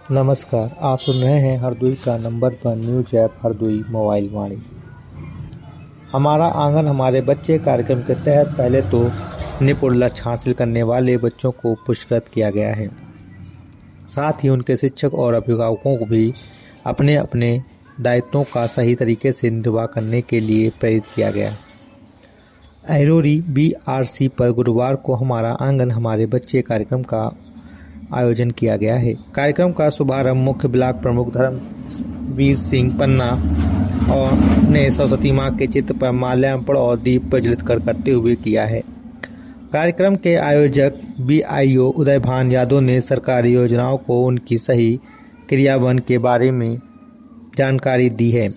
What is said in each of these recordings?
नमस्कार, आप सुन रहे हैं हरदोई का number 1 news app Hardoi mobile Vani. हमारा आंगन हमारे बच्चे कार्यक्रम के तहत पहले तो निपुण लक्ष्य हासिल करने वाले बच्चों को पुरस्कृत किया गया है। साथ ही उनके शिक्षक और अभिभावकों को भी अपने अपने दायित्वों का सही तरीके से निर्वाह करने के लिए प्रेरित किया गया। अहिरोरी BRC पर गुरुवार को हमारा आंगन हमारे बच्चे कार्यक्रम का आयोजन किया गया है। कार्यक्रम का शुभारंभ मुख्य ब्लॉक प्रमुख धर्मवीर सिंह पन्ना और ने सरस्वती मां के चित्र पर माल्यार्पण और दीप प्रज्वलित करते हुए किया है। कार्यक्रम के आयोजक BIO उदयभान यादव ने सरकारी योजनाओं को उनकी सही क्रियान्वयन के बारे में जानकारी दी है।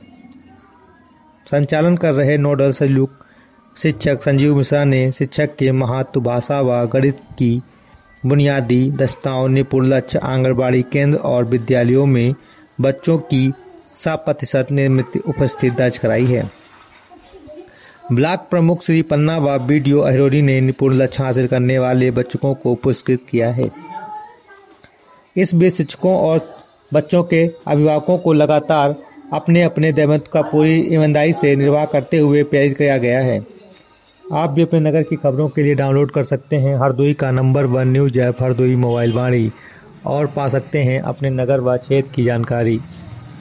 संचालन कर रहे नोडल शिक्षक संजीव मिश्रा ने शिक्षक के महत्व, भाषा व गणित की बुनियादी दक्षताओं, निपुण लक्ष्य, आंगनबाड़ी केंद्र और विद्यालयों में बच्चों की 100% नियमित उपस्थिति दर्ज कराई है। ब्लॉक प्रमुख श्री पन्ना व BDO अहिरोरी ने निपुण लक्ष्य हासिल करने वाले बच्चों को पुरस्कृत किया है। इस बीच शिक्षकों और बच्चों के अभिभावकों को लगातार अपने अपने दायित्व का पूरी ईमानदारी से निर्वाह करते हुए प्रेरित किया गया है। आप भी अपने नगर की खबरों के लिए डाउनलोड कर सकते हैं हरदोई का number 1 news app Hardoi mobile Vani और पा सकते हैं अपने नगर व क्षेत्र की जानकारी।